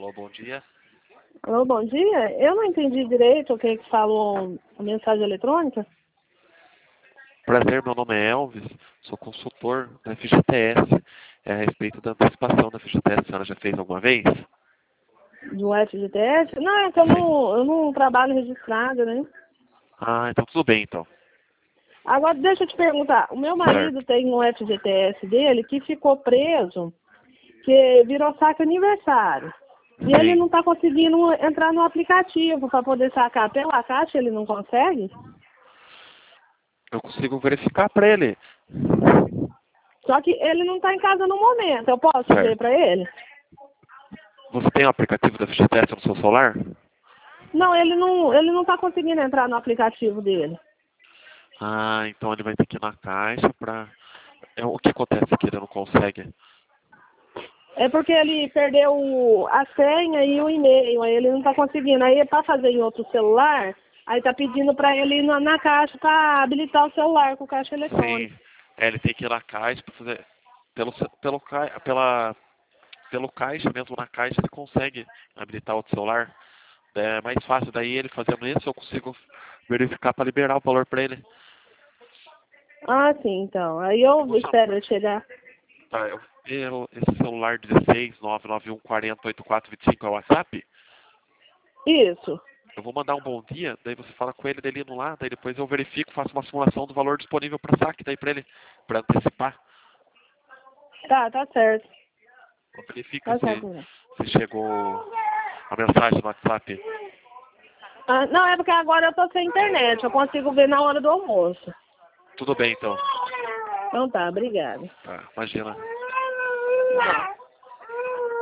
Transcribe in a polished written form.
Alô, bom dia. Alô, bom dia. Eu não entendi direito o que falou a mensagem eletrônica. Prazer, meu nome é Elvis, sou consultor da FGTS. É a respeito da antecipação da FGTS, a senhora já fez alguma vez? Do FGTS? Não, é que eu não trabalho registrado, né? Ah, então tudo bem, então. Agora, deixa eu te perguntar. O meu marido Certo. tem um FGTS dele que ficou preso, que virou saque aniversário. E ele Sim. não está conseguindo entrar no aplicativo para poder sacar pela caixa, ele não consegue? Eu consigo verificar para ele. Só que ele não está em casa no momento. Eu posso ver Certo. para ele? Você tem o aplicativo da FGTS no seu celular? Não, ele não está conseguindo entrar no aplicativo dele. Ah, então ele vai ter que ir na caixa para... O que acontece que ele não consegue? É porque ele perdeu a senha e o e-mail, aí ele não está conseguindo. Aí para fazer em outro celular, aí tá pedindo para ele ir na caixa para habilitar o celular com caixa eletrônica. Sim. Ele tem que ir na caixa para fazer... Pelo caixa mesmo, na caixa ele consegue habilitar outro celular. É mais fácil daí ele fazendo isso, eu consigo verificar para liberar o valor para ele. Ah, sim, então. Aí Eu eu vou chamar. espero ele chegar. Tá, esse celular 16 991 40 8425 é o WhatsApp? Isso. Eu vou mandar um bom dia, daí você fala com ele dele indo lá, daí depois eu verifico, faço uma simulação do valor disponível para saque daí para ele, para antecipar. Tá certo. Verifica Tá se, certo, né? se chegou a mensagem no WhatsApp. Ah, não, é porque agora eu tô sem internet. Eu consigo ver na hora do almoço. Tudo bem então. Então tá, obrigada. Tá, imagina. Tá.